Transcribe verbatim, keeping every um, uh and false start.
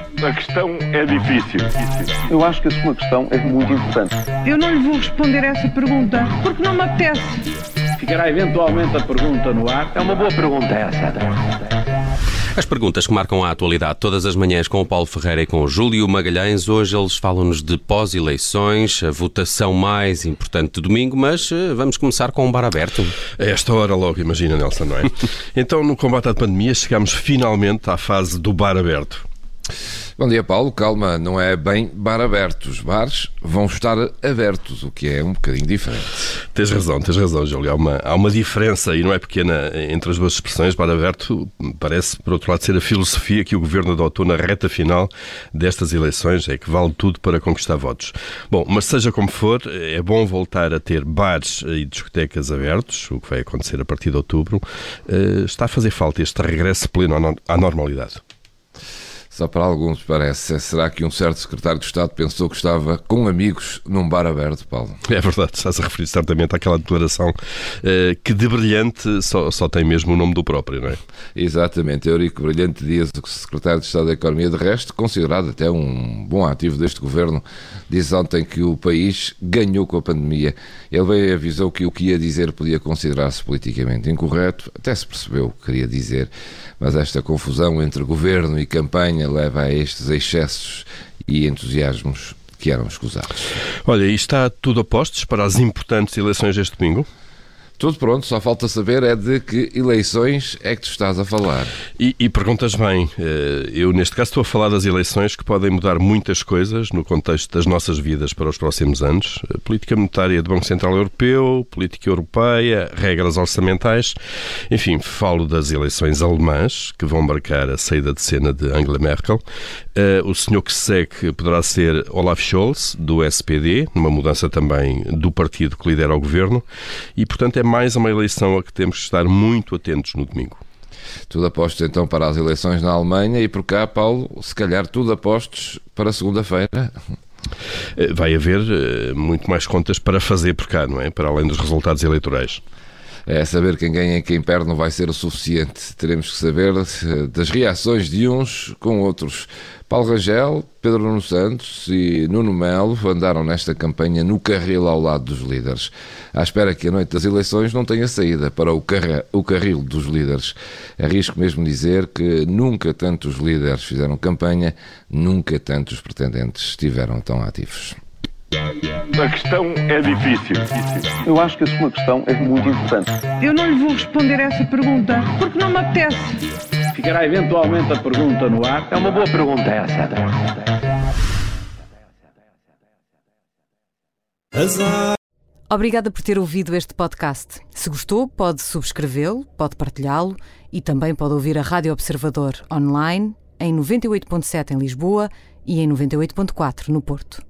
A questão é difícil. Eu acho que a sua questão é muito importante. Eu não lhe vou responder essa pergunta porque não me apetece. Ficará eventualmente a pergunta no ar. É uma boa pergunta essa. As perguntas que marcam a atualidade todas as manhãs com o Paulo Ferreira e com o Júlio Magalhães. Hoje eles falam-nos de pós-eleições, a votação mais importante de domingo, mas vamos começar com um bar aberto. A esta hora logo, imagina, Nelson, não é? Então, no combate à pandemia, chegamos finalmente à fase do bar aberto. Bom dia, Paulo. Calma, não é bem bar aberto. Os bares vão estar abertos, o que é um bocadinho diferente. Tens razão, tens razão, Júlio. Há uma, há uma diferença, e não é pequena, entre as duas expressões. Bar aberto parece, por outro lado, ser a filosofia que o Governo adotou na reta final destas eleições, é que vale tudo para conquistar votos. Bom, mas seja como for, é bom voltar a ter bares e discotecas abertos, o que vai acontecer a partir de outubro. Está a fazer falta este regresso pleno à normalidade. Só para alguns parece. Será que um certo secretário de Estado pensou que estava com amigos num bar aberto, Paulo? É verdade, estás a referir certamente àquela declaração eh, que de brilhante só, só tem mesmo o nome do próprio, não é? Exatamente. Eurico Brilhante Dias, o secretário de Estado da Economia, de resto, considerado até um bom ativo deste governo, diz ontem que o país ganhou com a pandemia. Ele veio e avisou que o que ia dizer podia considerar-se politicamente incorreto, até se percebeu o que queria dizer, mas esta confusão entre governo e campanha leva a estes excessos e entusiasmos que eram escusados. Olha, e está tudo a postos para as importantes eleições deste domingo? Tudo pronto, só falta saber é de que eleições é que tu estás a falar. E, e perguntas bem, eu neste caso estou a falar das eleições que podem mudar muitas coisas no contexto das nossas vidas para os próximos anos. A política monetária do Banco Central Europeu, política europeia, regras orçamentais, enfim, falo das eleições alemãs que vão marcar a saída de cena de Angela Merkel. O senhor que se segue poderá ser Olaf Scholz, do S P D, numa mudança também do partido que lidera o governo, e portanto é mais uma eleição a que temos que estar muito atentos no domingo. Tudo apostos então para as eleições na Alemanha e por cá, Paulo, se calhar tudo apostos para segunda-feira. Vai haver muito mais contas para fazer por cá, não é? Para além dos resultados eleitorais. É saber quem ganha e quem perde não vai ser o suficiente. Teremos que saber das reações de uns com outros. Paulo Rangel, Pedro Nuno Santos e Nuno Melo andaram nesta campanha no carril ao lado dos líderes, à espera que a noite das eleições não tenha saída para o, carra, o carril dos líderes. Arrisco mesmo dizer que nunca tantos líderes fizeram campanha, nunca tantos pretendentes estiveram tão ativos. A questão é difícil. Eu acho que a sua questão é muito importante. Eu não lhe vou responder essa pergunta porque não me apetece. Ficará eventualmente a pergunta no ar. É uma boa pergunta essa. Obrigada por ter ouvido este podcast. Se gostou, pode subscrevê-lo, pode partilhá-lo e também pode ouvir a Rádio Observador online em noventa e oito ponto sete em Lisboa e em noventa e oito ponto quatro no Porto.